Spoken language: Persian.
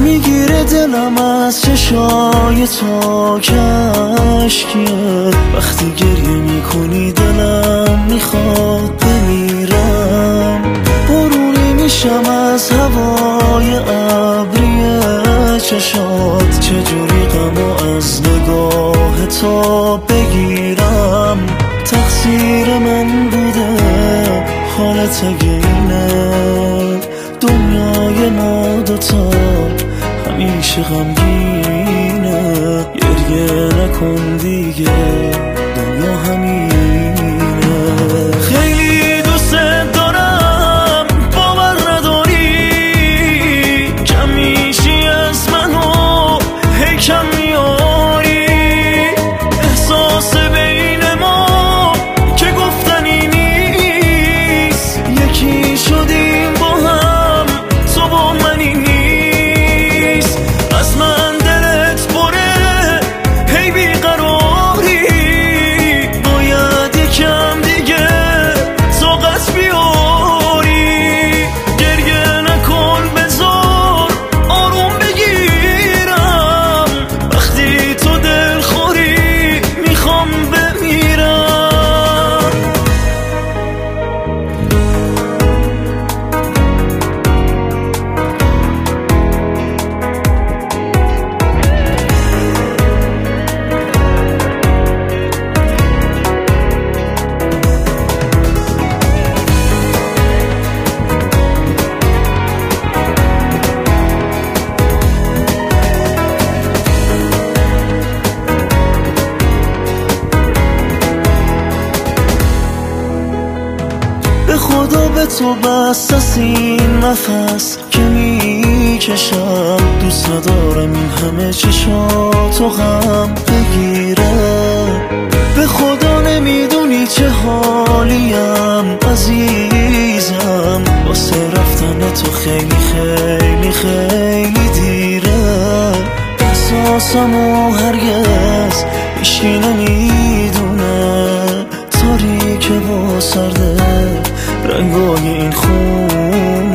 میگیره دلم از چشای تو کشکیه. وقتی گریه میکنی دلم میخواد بمیرم. بارونی میشم از هوای ابری چشات، چجوری غمو از نگاه تو بگیرم. تقصیر من بوده حالت اگه اینه، دنیای ما دوتا همیشه غمگینه. گریه نکن دیگه، دنیا همینه. خیلی دوست دارم باور نداری، کم میشی از منو هی کم میاری. احساس بین ما که گفتنی نیست، یکی شدیم با هم تو با منی نیست. از من دلت بره هی بیقراری، باید یکم دیگه طاقت بیاری. گریه نکن بذار آروم بگیرم، وقتی تو دل خوری میخوام بمیرم. به خدا به تو بس از این نفس که میکشم. دوست ندارم این همه چشاتو غم بگیره. به خدا نمیدونی چه حالیم عزیزم، واسه رفتن تو خیلی خیلی خیلی دیره. احساسمو هرگز هیچکی نمیدونه، تاریکه و سرده رنگای این خونه.